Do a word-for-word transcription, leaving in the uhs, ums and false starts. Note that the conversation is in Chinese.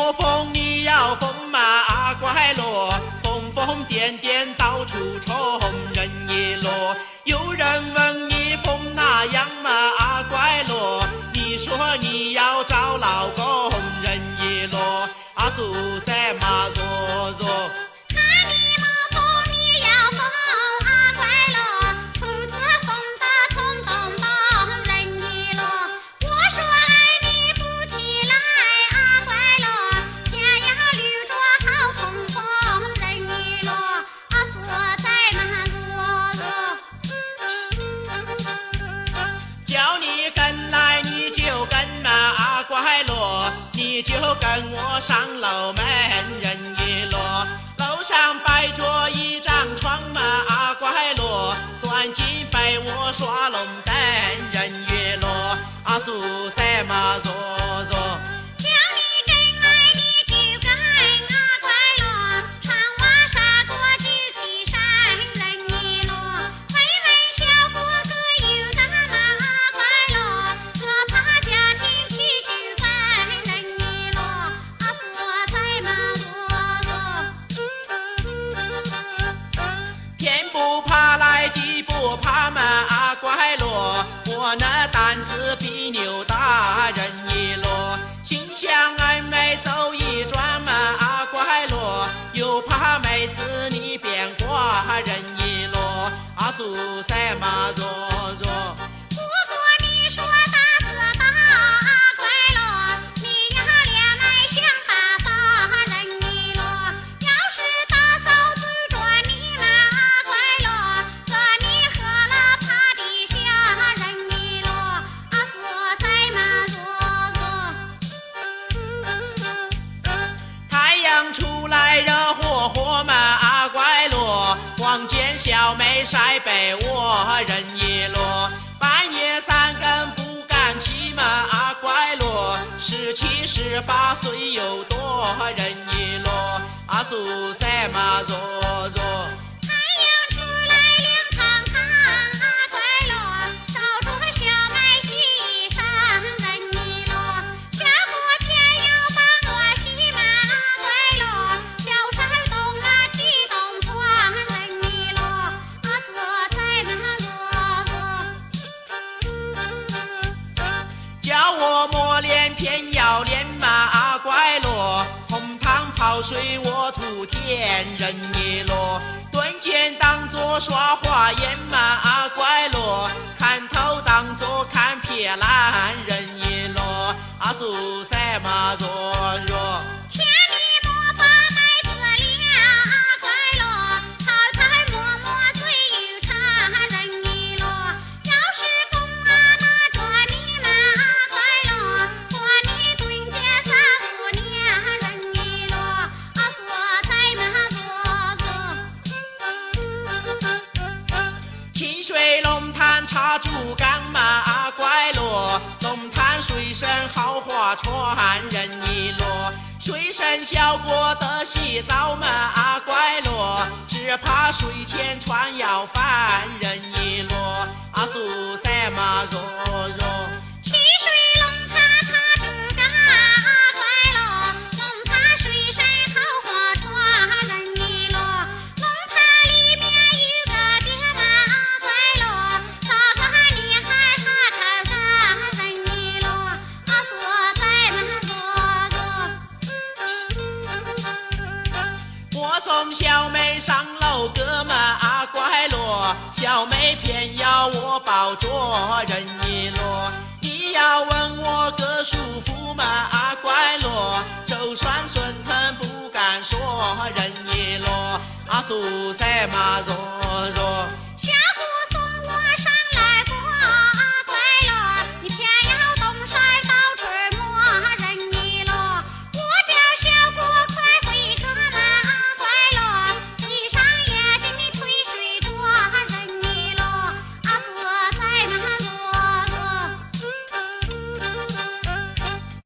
说风你要疯嘛啊乖咯，疯疯癫癫到处冲人一箩。有人问你疯哪样嘛啊乖咯，你说你要找老公人一箩啊苏塞嘛嗦嗦。 看你没疯，你要疯啊乖咯，从此疯得通咚咚人一箩。我说爱你不起来啊乖咯，偏要捋着好通风人一箩啊所在嘛嗦嗦。 叫你跟来你就跟嘛啊乖咯，你就跟我上楼门人一箩。楼上摆着一张床嘛啊乖咯，钻进被窝耍龙灯人一箩啊苏塞嘛嗦嗦。 叫你跟来你就跟啊乖咯，长袜纱过举起山人一箩。问问小哥哥有咱嘛啊乖咯，可怕家庭起纠纷人一箩啊所在嘛嗦嗦。 天不怕来地不怕嘛啊乖咯，我那胆子比牛大人一箩。心想俺妹走一转嘛啊乖咯，又怕妹子你变卦人一箩啊苏塞嘛嗦嗦。 不过你说大是大啊乖咯，你要连麦想大发人一箩。要是大嫂追着你嘛啊乖咯，这你喝了趴地下人一箩啊所在嘛嗦嗦。 太阳出来热火火嘛啊乖咯，望见小妹晒被窝人一箩。半夜三更不敢起嘛啊乖咯，十七十八岁有多人一箩啊苏塞嘛嗦嗦。 太阳出来亮堂堂啊乖咯，照着小妹洗衣裳人一箩。下过天要把我洗嘛啊乖咯，小山东啊地东床人一箩啊所在嘛嗦嗦。 叫我抹脸偏要脸嘛啊乖咯，红汤泡水我吐甜人一箩。蹲肩当作耍花眼嘛啊乖咯，看头当作看撇烂人一箩啊苏塞嘛嗦嗦。 千里莫把麦子了啊乖咯，草草摸摸最有茶人一箩。要是公啊拿着你嘛啊乖咯，和你蹲街三五年人一箩啊所在嘛嗦嗦。 清水龙潭插竹竿嘛啊乖咯，龙潭水深好划船人一箩。水深小过得洗澡嘛啊乖咯，只怕水前船要翻人一箩啊苏塞嘛嗦嗦。 七水龙潭插竹竿啊乖咯，龙潭水深好划船人一箩。龙潭里面有个爹嘛啊乖咯，这个厉害还看上人一箩啊所在嘛嗦嗦。 我送小妹上楼阁嘛啊乖咯，小妹偏要我抱着人一箩。你要问我个舒服嘛啊乖咯，就算顺藤不敢说人一箩啊苏塞嘛嗦嗦。 小